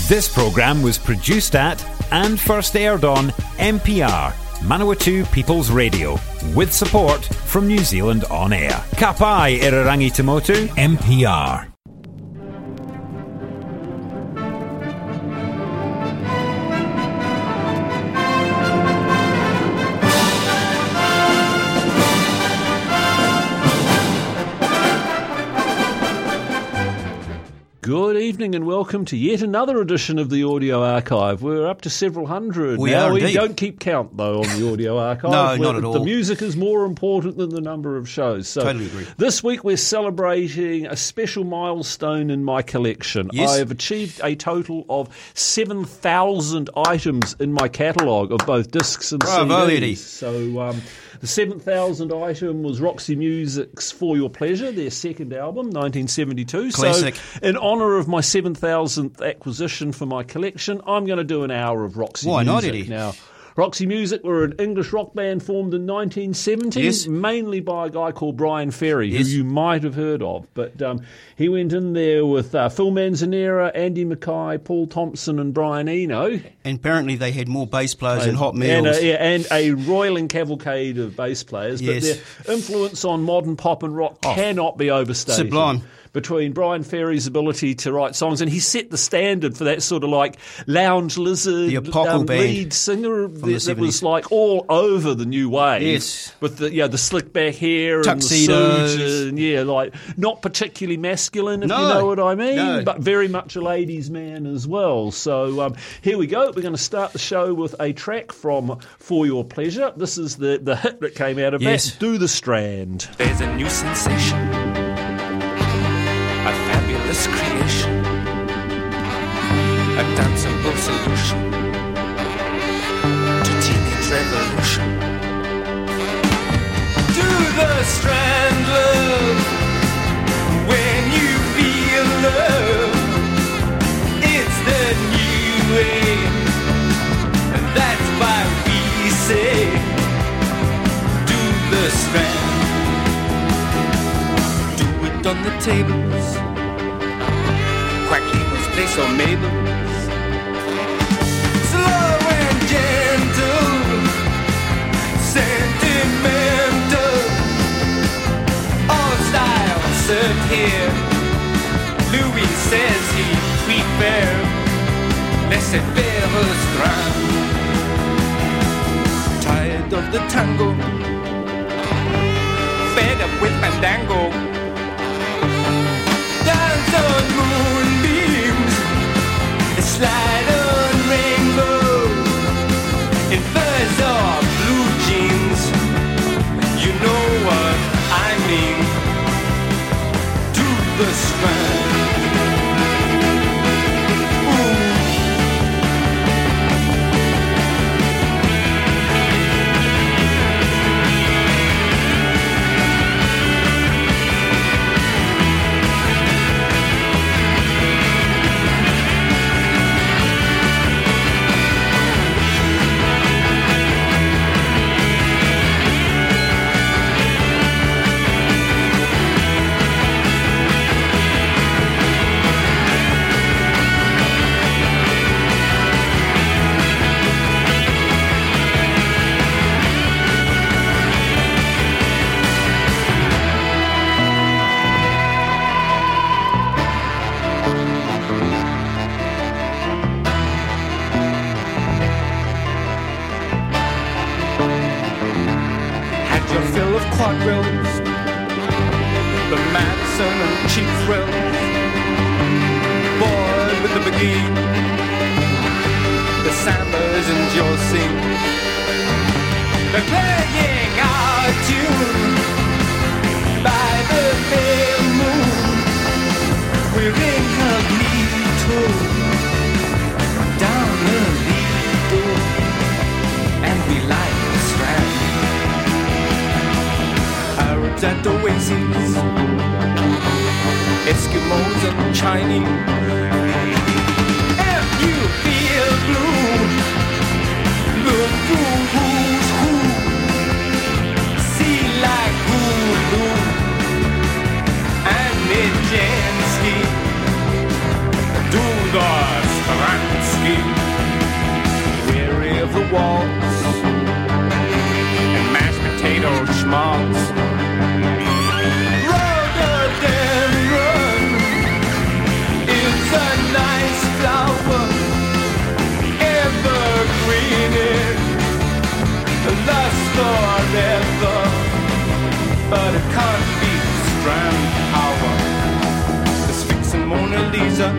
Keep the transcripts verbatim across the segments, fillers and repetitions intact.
This programme was produced at and first aired on M P R, Manawatu People's Radio, with support from New Zealand On Air. Ka pai Irarangi Tamotu, M P R. Good evening and welcome to yet another edition of the Audio Archive. We're up to several hundred we now. Are we indeed. don't keep count, though, on the Audio Archive. No, not at all. The music is more important than the number of shows. So totally agree. This week we're celebrating a special milestone in my collection. Yes. I have achieved a total of seven thousand items in my catalogue of both discs and Bravo, C Ds. Eddie. So um, the seventh thousandth item was Roxy Music's For Your Pleasure, their second album, nineteen seventy-two. Classic. So in honour of my seven thousandth acquisition for my collection, I'm going to do an hour of Roxy Why not, Music. Eddie? Now, Roxy Music were an English rock band formed in nineteen seventy, Yes. mainly by a guy called Brian Ferry, Yes. who you might have heard of. But um, he went in there with uh, Phil Manzanera, Andy Mackay, Paul Thompson and Brian Eno. And apparently they had more bass players than Hot And Meals. a, yeah, and a roiling cavalcade of bass players. Yes. But their influence on modern pop and rock cannot be overstated. Sublime. Between Brian Ferry's ability to write songs, and he set the standard for that sort of like Lounge Lizard The Apocal um, band lead singer that, the that was seventies. like all over the new wave. Yes. With the yeah the slick back hair Tuxedos. and the suit and yeah, like not particularly masculine, if No. you know what I mean, No. but very much a ladies' man as well. So um, here we go. We're going to start the show with a track from For Your Pleasure. This is the, the hit that came out of Yes. that, Do the Strand. There's a new sensation, a fabulous creation, a danceable solution to teenage revolution. Do the strand, love, when you feel love. It's the new way, and that's why we say, do the strand. On the tables, Quackle's place or Mabel's, slow and gentle, sentimental, all styles served here. Louis says he prefer laissez-faire restaurant. Tired of the tango, fed up with fandango. Dance on moonbeams, slide on rainbows, in furs or blue jeans. You know what I mean. Do the strand. Quadrilles, the Madison and cheap thrills, boy with the beguine, the sambas and your scene. They're playing our tune by the pale moon. We're incognito down the Lido, and we like the Strand. Arabs and Oasis, Eskimos and Chinese. If you feel blue, look through who's who. See like Hulu and Nijinsky. Do the Strand. waltz and mashed potato schmaltz. Rhododendron is a nice flower, evergreen, lasts forever, but it can't beat Strand power. The Sphinx and Mona Lisa,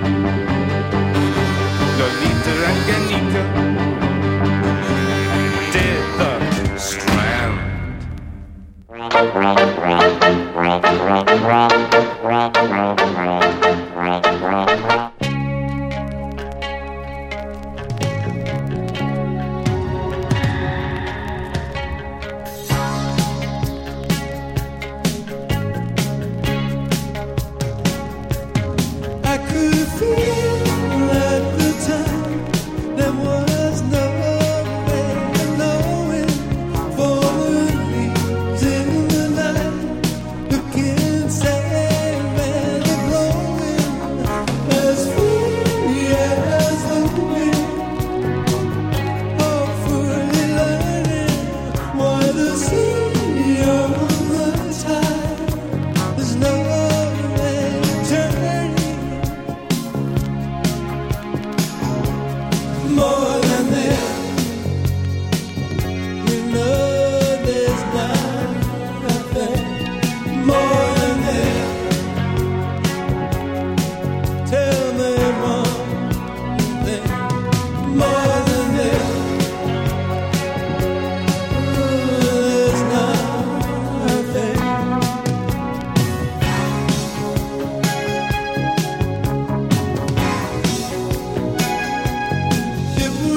Lolita and Ganita did the Strand. If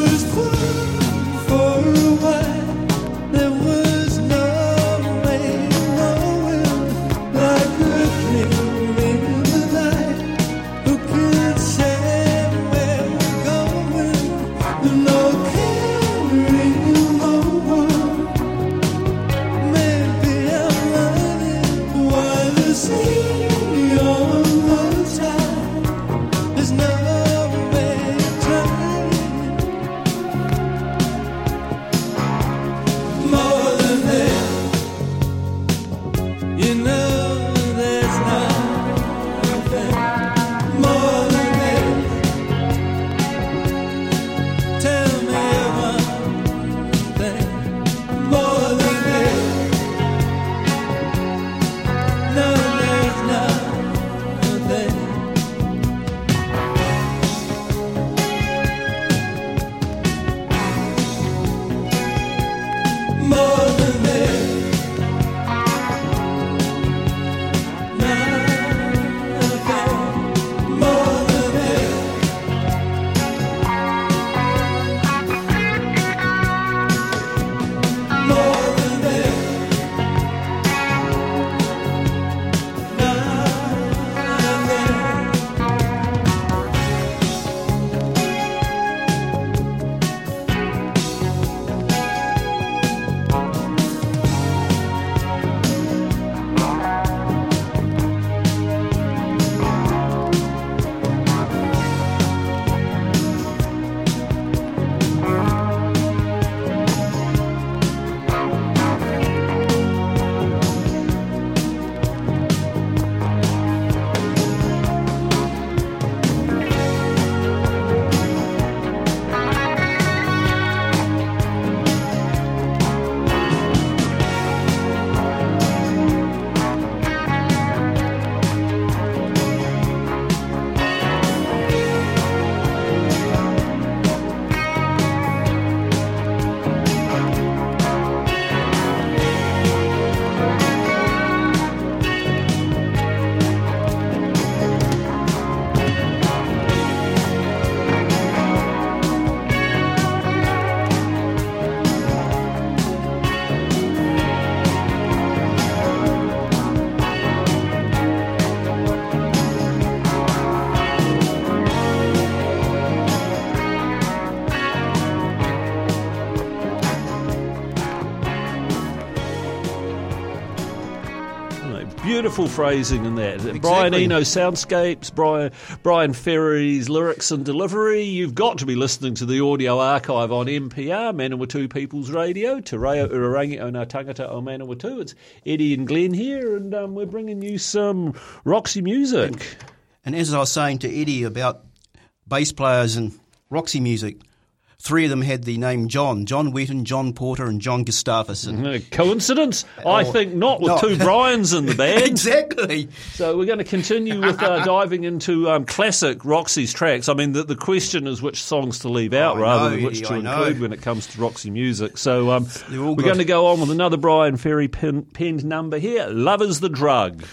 beautiful phrasing in that. Exactly. Brian Eno soundscapes, Brian Brian Ferry's lyrics and delivery. You've got to be listening to the audio archive on M P R, Manawatu People's Radio, Te Reo Urarangi o Ngā Tangata o Manawatu. It's Eddie and Glenn here, and um, we're bringing you some Roxy music. And, and as I was saying to Eddie about bass players and Roxy music, three of them had the name John. John Wheaton, John Porter and John Gustafsson. Coincidence? I Oh, think not, with no. two Brians in the band. Exactly. So we're going to continue with uh, diving into um, classic Roxy's tracks. I mean, the, the question is which songs to leave out I rather know, than which Eddie, to I include know. when it comes to Roxy music. So um, They're all we're good. going to go on with another Brian Ferry pen, penned number here, Love is the Drug.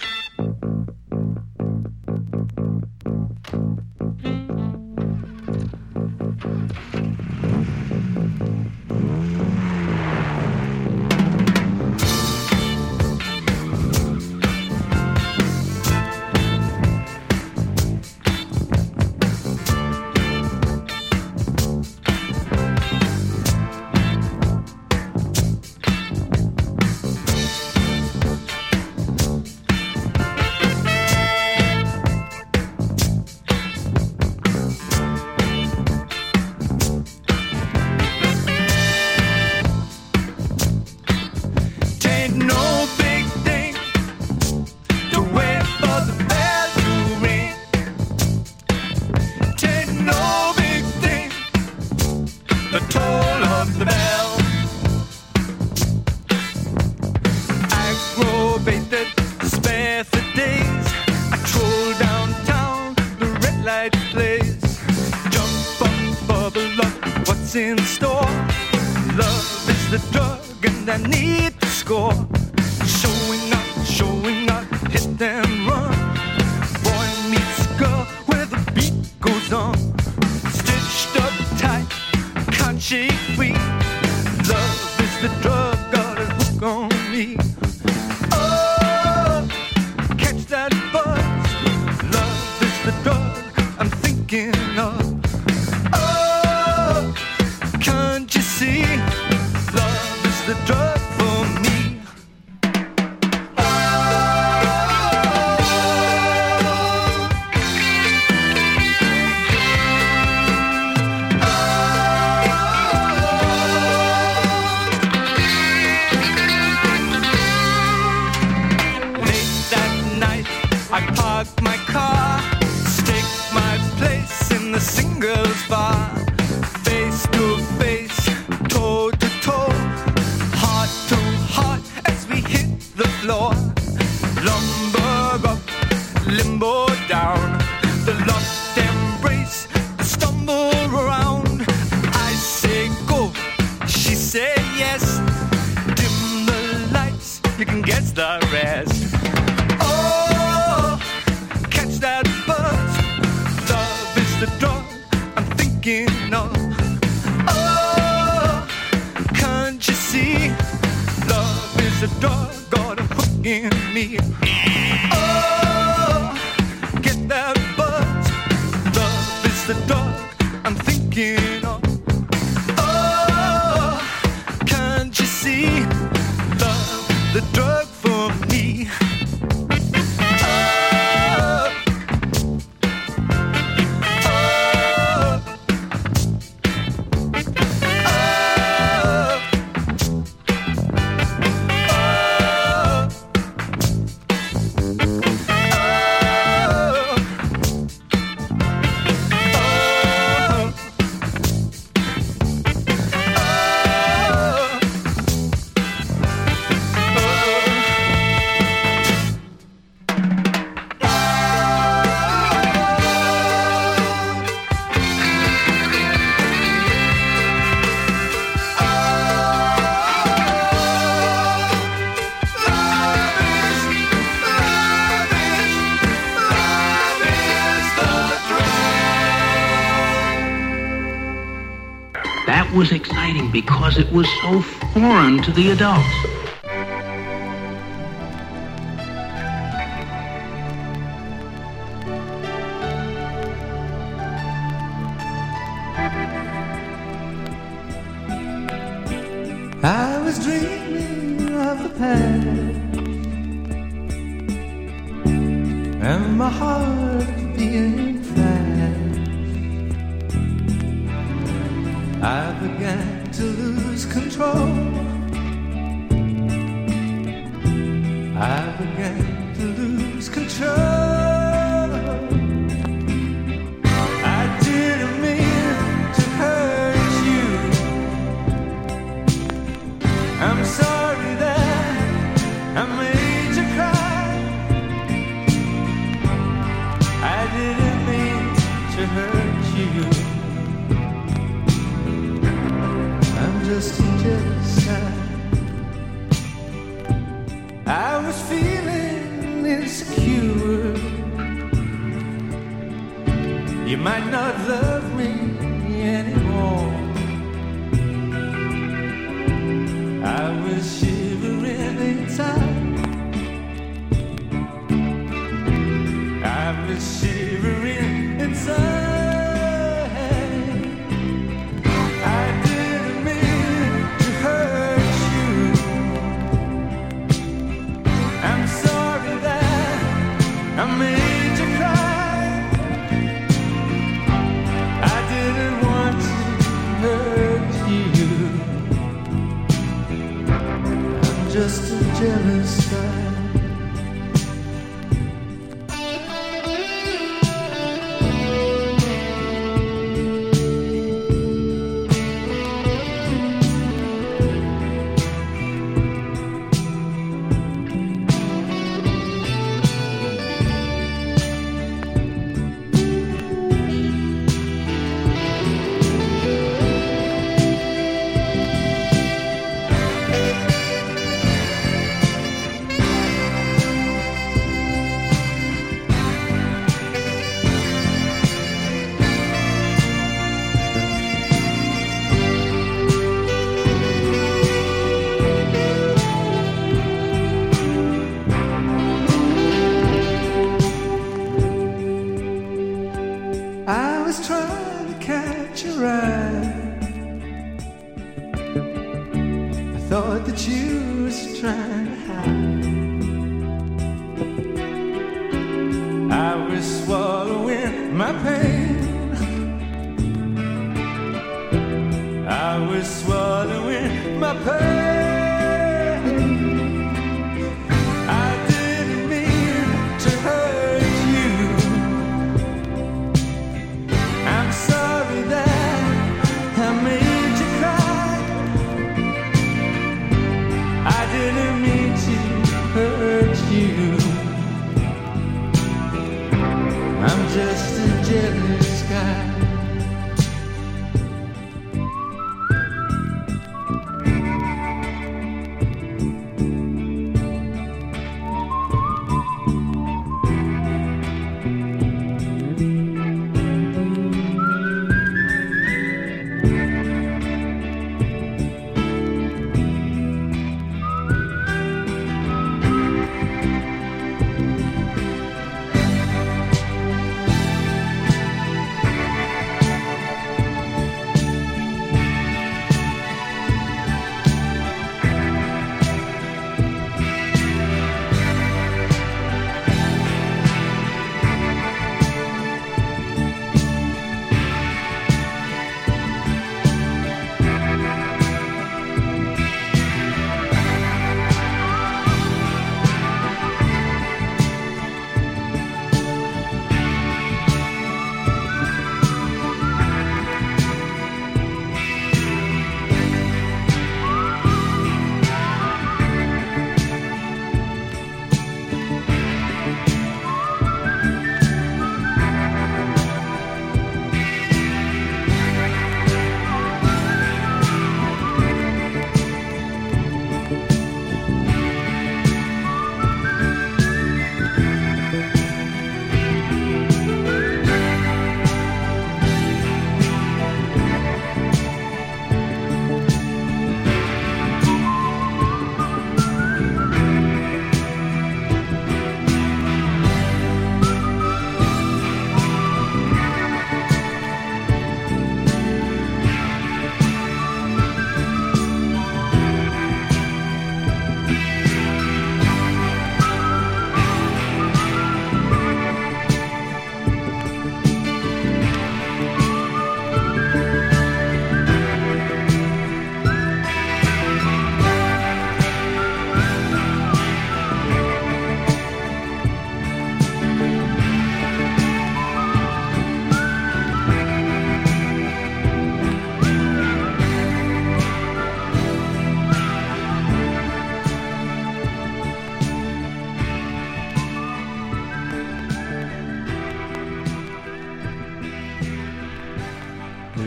Tain't no big thing to wait for the bell to ring. Tain't no big thing, the toll of the bell. Aggravated, spare for days. I troll downtown, the red light plays. Jump up, bubble up, what's in store? Love is the drug and I need to score. Showing up, showing up, hit and run. Boy meets girl where the beat goes on. Stitched up tight, can't shake free. Love is the drug, got a hook on me. Oh, catch that buzz. Love is the drug I'm thinking of. Oh, can't you see? Love is the drug for me. Late that night, I park my car, stake my place in the singles bar. Face to face, toe to toe, heart to heart as we hit the floor. Lumber up, limbo down, the lost embrace, the stumble around. I say go, she say yes. Dim the lights, you can guess the rest. Oh, catch that buzz. Love is the drug I'm thinking of. Oh, can't you see? Love is a drug, got a hook in me. Oh, get that buzz. Love is the drug I'm thinking of. Oh, can't you see? Love, the drug for me. Oh, oh, That was exciting because it was so foreign to the adults. I was dreaming of the past, my heart beating fast. I began to lose control. I began to lose control. I didn't mean to hurt you. I'm sorry that I made you cry. I didn't mean to hurt you. I'm just a jealous guy. I was feeling insecure. You might not love me anymore. I was shivering inside. I was shivering inside. I didn't mean to hurt you. I'm sorry that I made you cry. I didn't want to hurt you. I'm just a jealous guy. I was trying to catch your eye. I thought that you was trying to hide. I was swallowing my pain. I was swallowing my pain. I didn't mean to hurt you. I'm sorry that I made you cry. I didn't mean to hurt you. I'm just a jealous guy.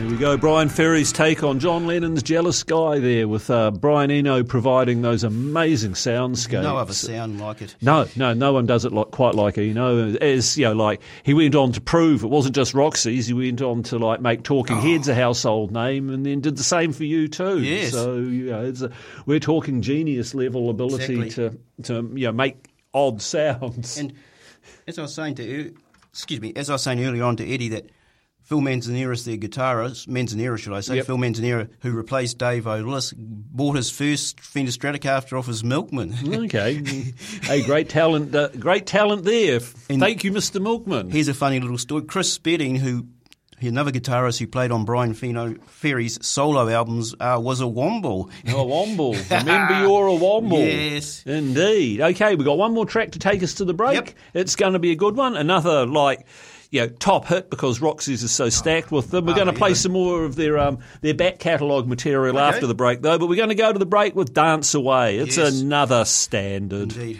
There we go. Brian Ferry's take on John Lennon's Jealous Guy there, with uh, Brian Eno providing those amazing soundscapes. No other sound like it. No, no, no one does it like, quite like Eno. As you know, like he went on to prove it wasn't just Roxy's. He went on to like make Talking Heads a household name, and then did the same for you too. Yes. So you know, it's a, we're talking genius level ability Exactly. to to you know make odd sounds. And as I was saying to, excuse me, as I was saying earlier on to Eddie, that Phil Manzanera's their guitarist, Manzanera should I say, Yep. Phil Manzanera, who replaced Dave O'Lillis, bought his first Fender Stratocaster off his milkman. Okay, hey, great talent, uh, great talent there. And Thank you, Mister Milkman. Here's a funny little story. Chris Spedding, who another guitarist who played on Brian Fino Ferry's solo albums, uh, was a Womble. A Womble. Remember, you're a Womble. Yes. Indeed. Okay, we've got one more track to take us to the break. Yep. It's going to be a good one. Another, like, you know, top hit, because Roxy's is so stacked with them. We're Oh, going to play yeah. some more of their um, their back catalogue material Okay. after the break, though. But we're going to go to the break with Dance Away. It's Yes. another standard. Indeed.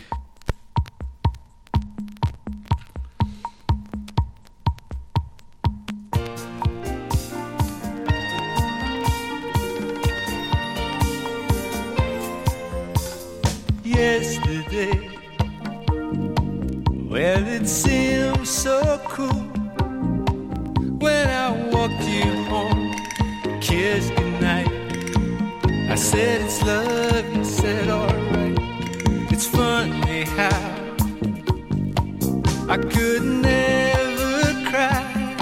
Yesterday, well, it seemed so cool when I walked you home, kissed goodnight. I said it's love, you said alright. It's funny how I could never cry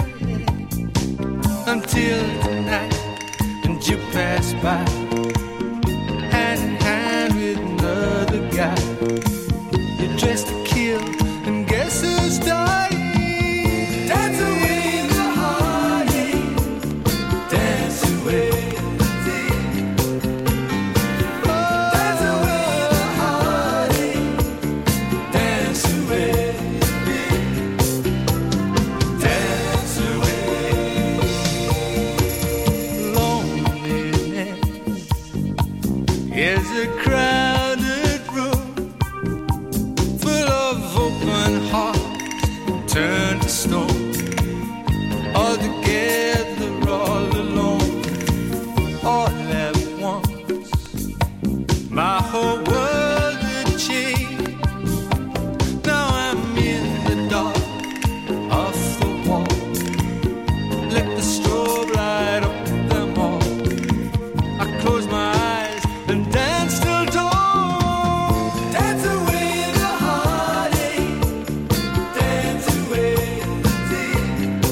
until tonight, and you passed by, hand in hand with another guy. You're dressed to kill, and guess who's dying? Dance away the heartache, dance away the day. Dance away the heartache, dance away the day. Dance away. Loneliness is a crowded room full of open hearts turned to stone, all together, all alone, all at once. My whole world had changed. Now I'm in the dark off the wall. Let the strobe light up them all. I close my eyes and dance till dawn. Dance away the heartache, dance away the day.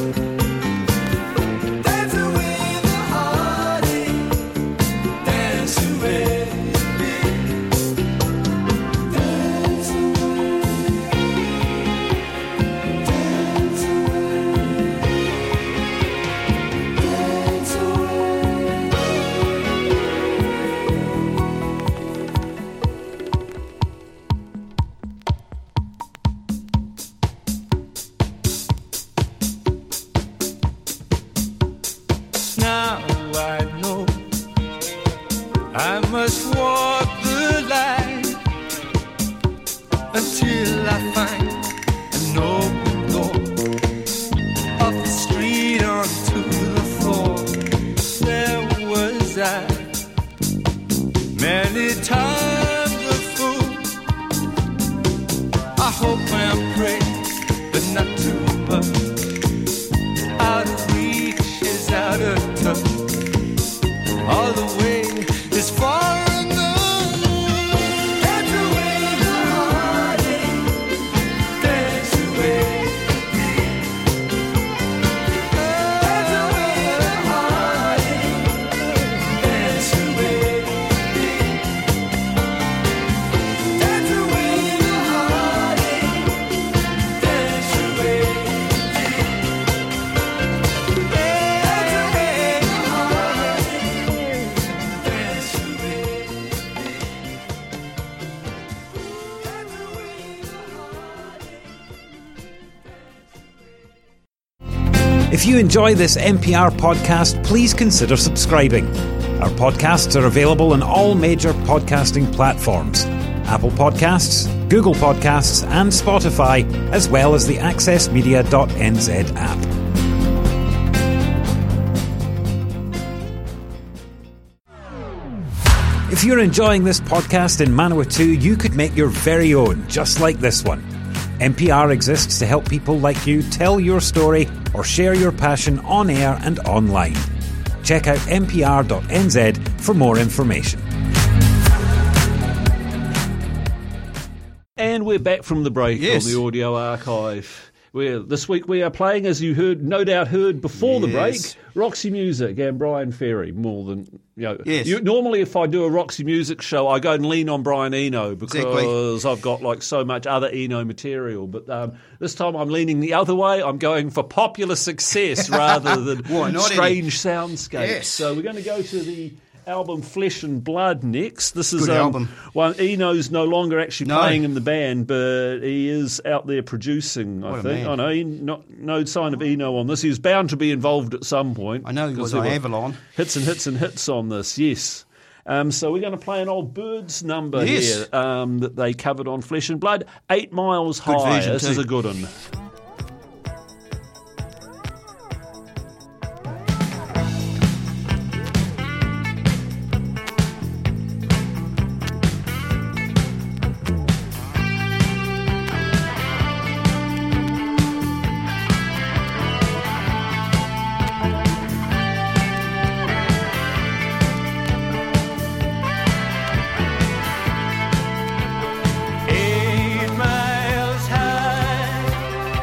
Dance away the heartache, dance away the day. Dance away, dance away, dance away. Now I know I must walk the line until I find an open door, off the street onto the floor. There was I, many times a fool. I hope and pray, but not too much. Out of reach is out of touch. All the way is far enough. Dance away the heartache, dance away the pain. Dance away the heartache, dance away the pain. Dance away the heartache, dance away the If you enjoy this N P R podcast, please consider subscribing. Our podcasts are available on all major podcasting platforms: Apple Podcasts, Google Podcasts, and Spotify, as well as the access media dot n z app. If you're enjoying this podcast in Manawatu, you could make your very own, just like this one. N P R exists to help people like you tell your story or share your passion on air and online. Check out n p r dot n z for more information. And we're back from the break Yes. on the Audio Archive. We're, this week we are playing, as you heard, no doubt heard before the break, Yes. Roxy Music and Brian Ferry. More than you know. Yes. You, normally, if I do a Roxy Music show, I go and lean on Brian Eno because Exactly. I've got like so much other Eno material. But um, this time I'm leaning the other way. I'm going for popular success rather than Why not, strange soundscapes. Yes. So we're going to go to the album Flesh and Blood next. This is Good um, album. one. Eno's no longer actually No. playing in the band, but he is out there producing. I What a think. man. I know. He, not, no sign of Eno on this. He's bound to be involved at some point. I know he 'cause was there on were Avalon. Hits and hits and hits on this. Yes. Um, so we're going to play an old Birds number Yes. here um, that they covered on Flesh and Blood. Eight Miles Good High. version This is too. a good one. Eight miles high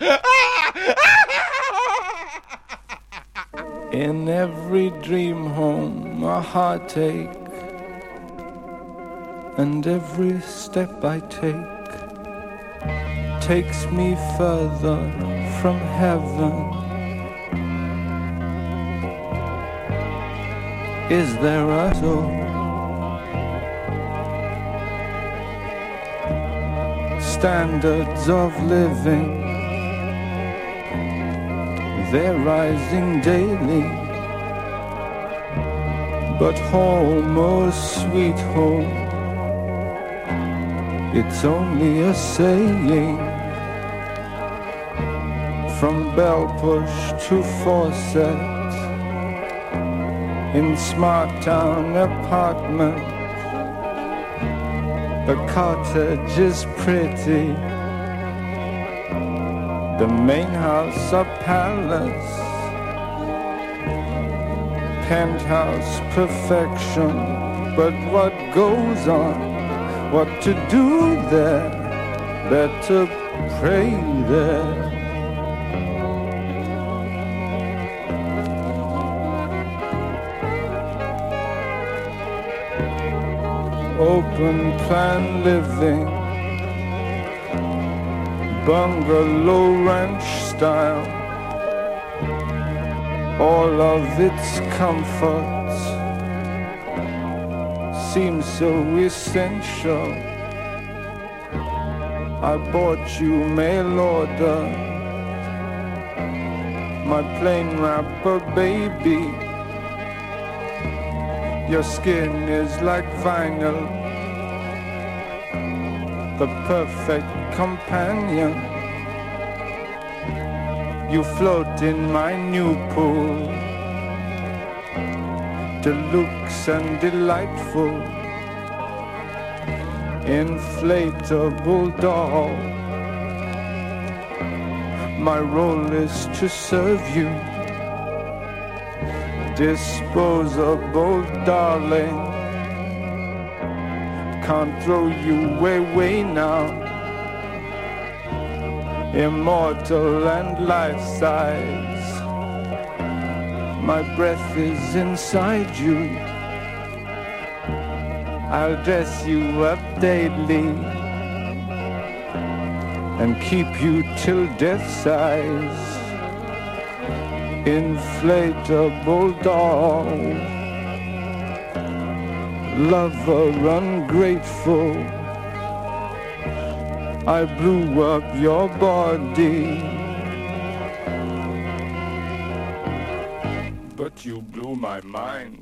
In every dream home a heartache, and every step I take takes me further from heaven. Is there a soul? Standards of living, they're rising daily, but home, oh sweet home, it's only a saying. From bell push to faucet, in smart town apartment, the cottage is pretty, the main house a palace, penthouse perfection. But what goes on, what to do there, better pray there. Open plan living, bungalow ranch style, all of its comforts seem so essential. I bought you mail order, my plain wrapper baby. Your skin is like vinyl, the perfect companion. You float in my new pool, deluxe and delightful, inflatable doll. My role is to serve you, disposable darling. Can't throw you away now, immortal and life-size. My breath is inside you, I'll dress you up daily and keep you till death size. Inflatable doll, lover ungrateful, I blew up your body, but you blew my mind.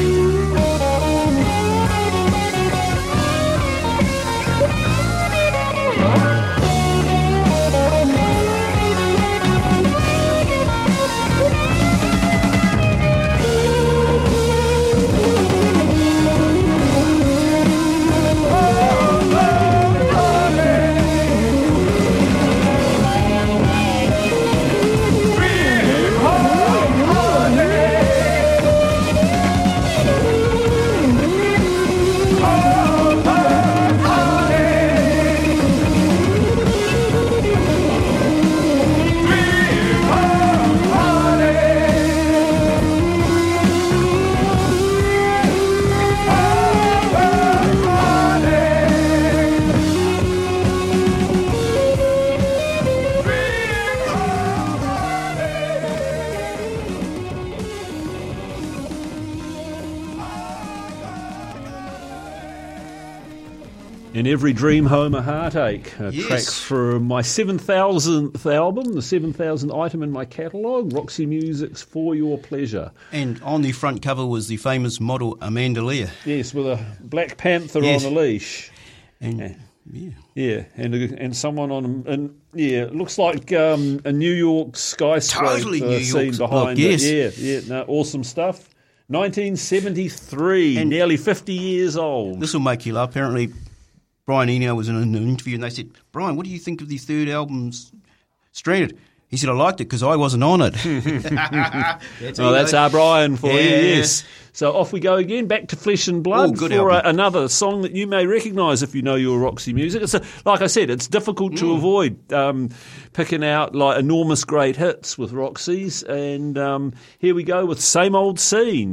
In Every Dream Home a Heartache, a Yes. track from my seven thousandth album, the seven thousandth item in my catalogue, Roxy Music's For Your Pleasure. And on the front cover was the famous model Amanda Lear. Yes, with a Black Panther Yes. on a leash. And Yeah. yeah. Yeah, and and someone on, and yeah, it looks like um, a New York skyscraper Totally New York scene behind look, yes. it. Yeah, yeah, no, awesome stuff. nineteen seventy-three, And nearly fifty years old. This will make you laugh. Apparently, Brian Eno was in an interview and they said, Brian, what do you think of the third album's Stranded? He said, I liked it because I wasn't on it. that's oh, that's our Brian for yeah. you, yes. So off we go again, back to Flesh and Blood Ooh, good for a, album. another song that you may recognise if you know your Roxy music. It's a, like I said, it's difficult to Mm. avoid um, picking out like enormous great hits with Roxy's. And um, here we go with Same Old Scene.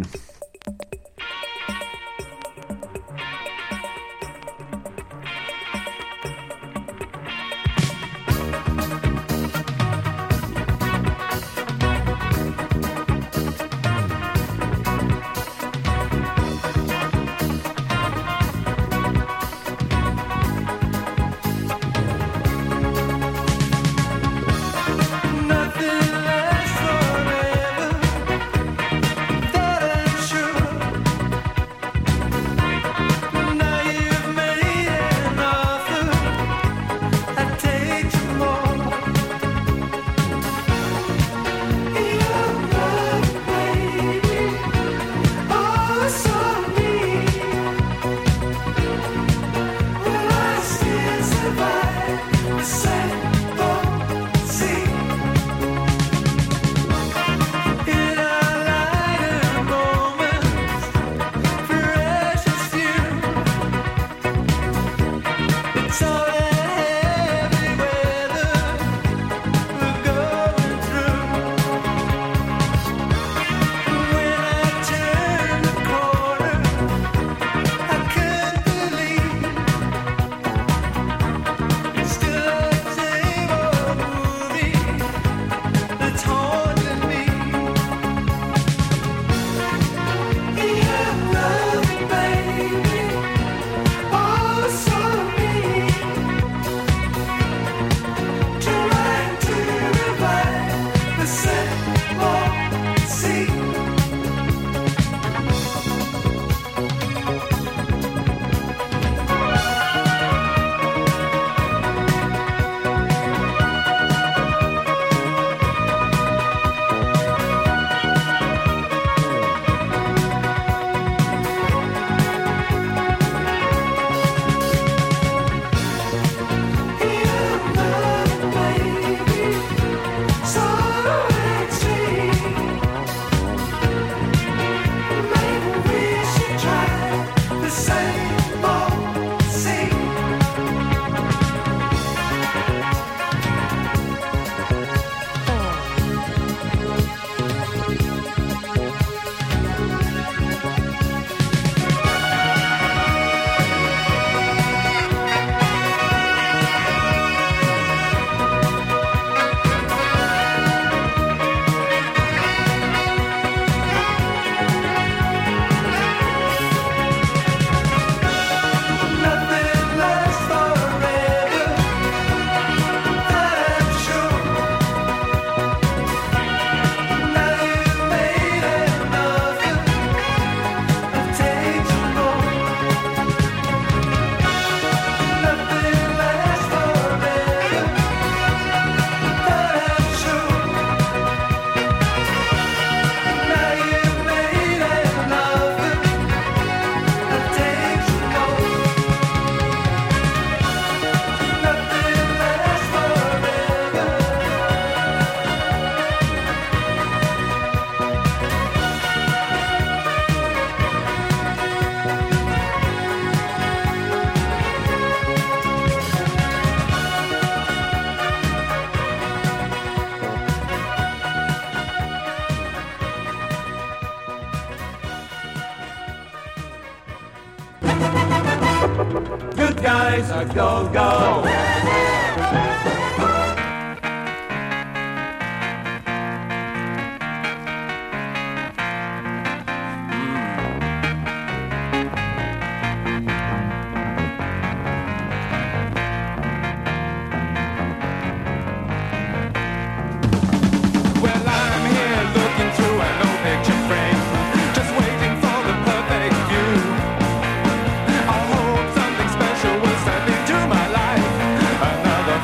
Nothing lasts forever. That ain't Good guys are go, go. Another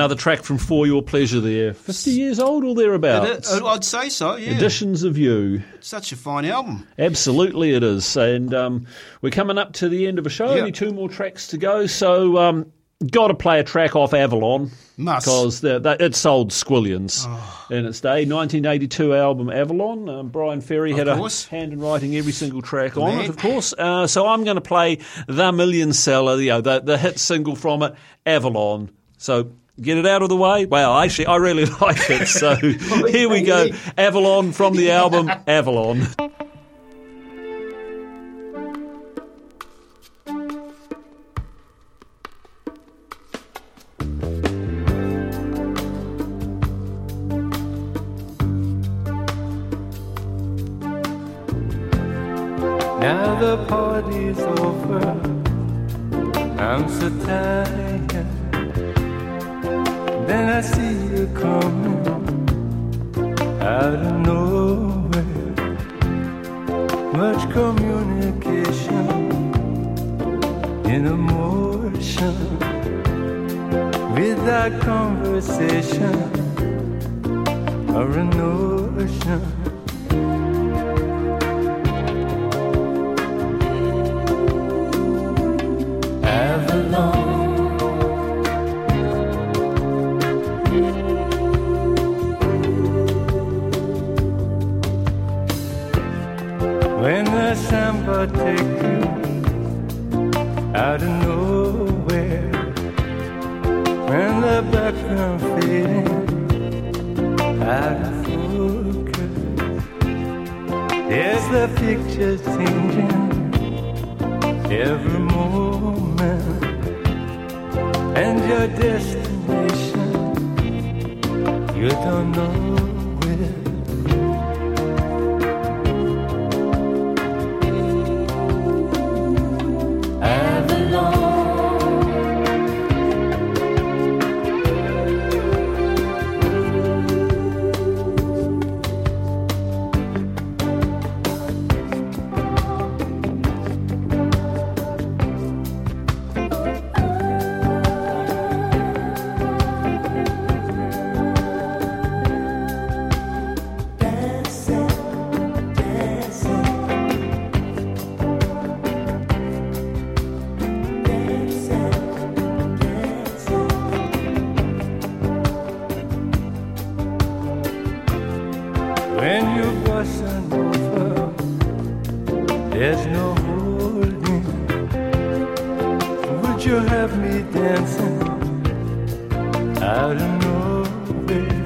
Another track from For Your Pleasure there. fifty years old or thereabouts. It, I'd say so, yeah. Editions of You. It's such a fine album. Absolutely it is. And um, we're coming up to the end of a show. Yep. Only two more tracks to go. So um, got to play a track off Avalon. Must. Because it sold squillions Oh. in its day. nineteen eighty-two album Avalon. Um, Brian Ferry Of had course. a hand in writing every single track on Man. it, of course. Uh, so I'm going to play the million seller, you know, the, the hit single from it, Avalon. So get it out of the way. Well, actually, I really like it. So here we go. Avalon from the album Avalon. Now the party's over, I'm so tired. Then I see you coming out of nowhere. Much communication in emotion, without conversation or a notion. When the samba take you out of nowhere, when the background fading out of focus, there's the picture changing every moment, and your destination you don't know. When you bustin' over, there's no holding. Would you have me dancing out of nowhere?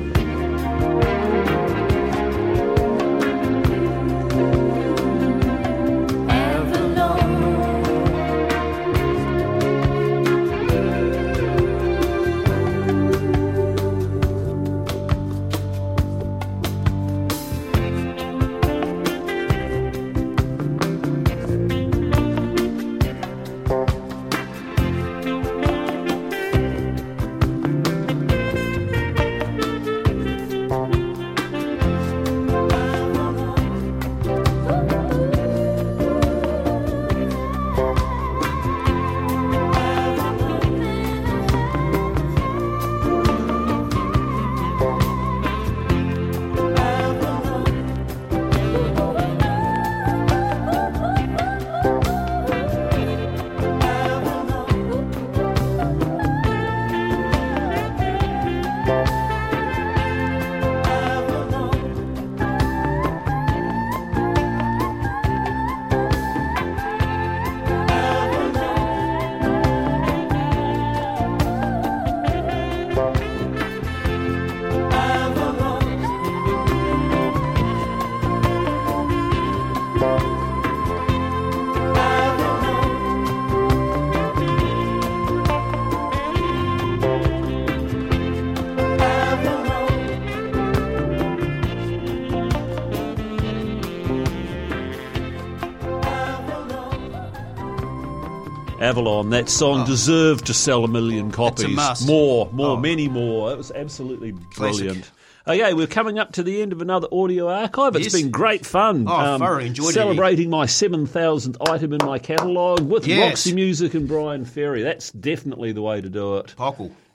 Avalon, that song Oh. deserved to sell a million copies. It's a must. More, more, Oh. many more. It was absolutely brilliant. Classic. Okay, we're coming up to the end of another audio archive. It's Yes. been great fun. Oh, thoroughly enjoyed it, Celebrating my seven thousandth item in my catalogue with Yes. Roxy Music and Brian Ferry. That's definitely the way to do it. Pockle.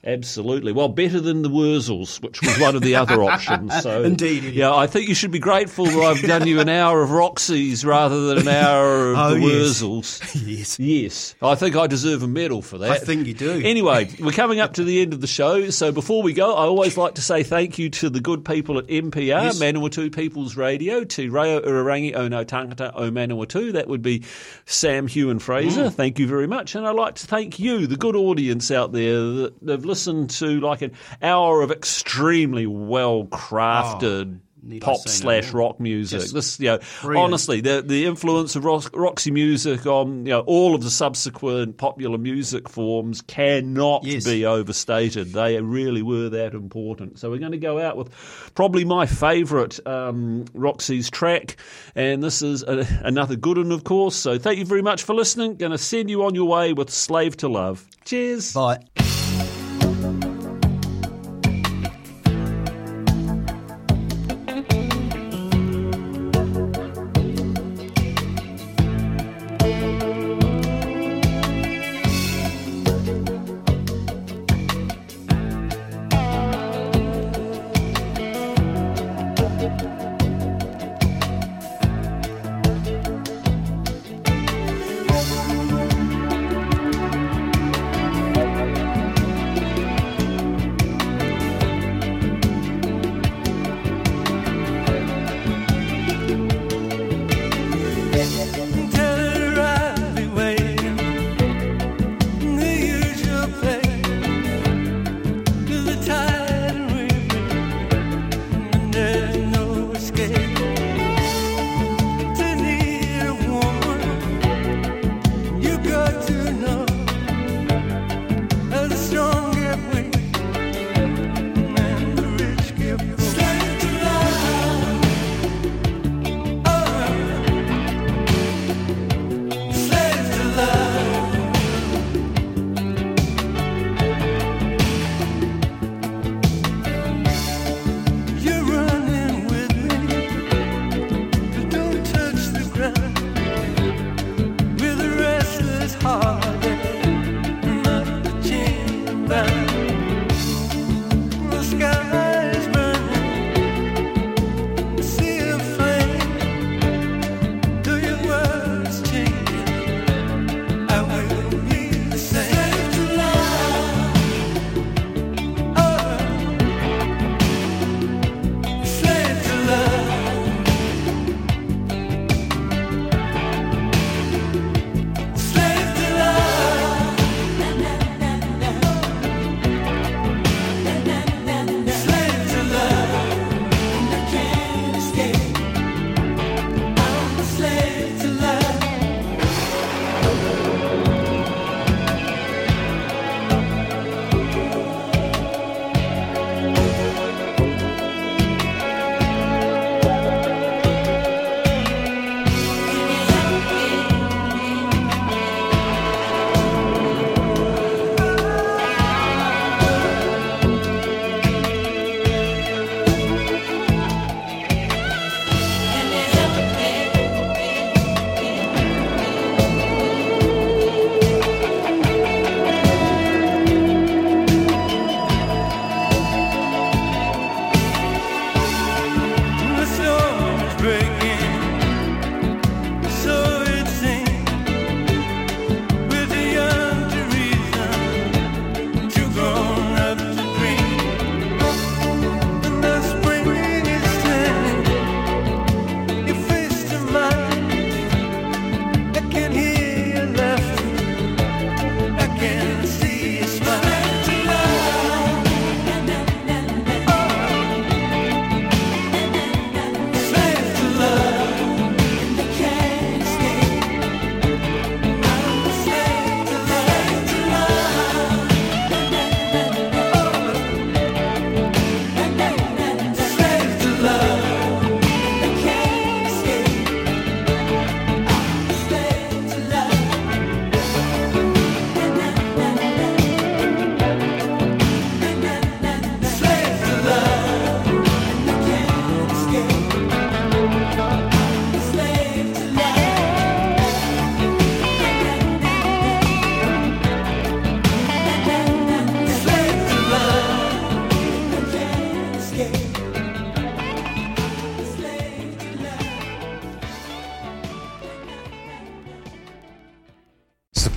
Absolutely. Well, better than the Wurzels, which was one of the other options. So, Indeed. It yeah, I think you should be grateful that I've done you an hour of Roxy's rather than an hour of oh, the yes. Wurzels. Yes. Yes. I think I deserve a medal for that. I think you do. Anyway, we're coming up to the end of the show. So before we go, I always like to say thank you to the good people at M P R, Yes. Manawatu People's Radio, to Reo Urarangi o no Tangata o Manawatu. That would be Sam, Hugh and Fraser. Mm. Thank you very much. And I'd like to thank you, the good audience out there that have listened to like an hour of extremely well-crafted oh, pop slash rock music. Just this, you know, brilliant. honestly, the the influence of Ro- Roxy music on you know all of the subsequent popular music forms cannot Yes. be overstated. They really were that important. So we're going to go out with probably my favourite um, Roxy's track, and this is a, another good one, of course. So thank you very much for listening. Going to send you on your way with Slave to Love. Cheers. Bye.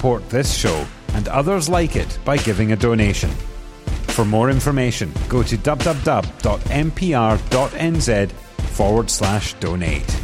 support this show and others like it by giving a donation. For more information, go to www.mpr.nz forward slash donate.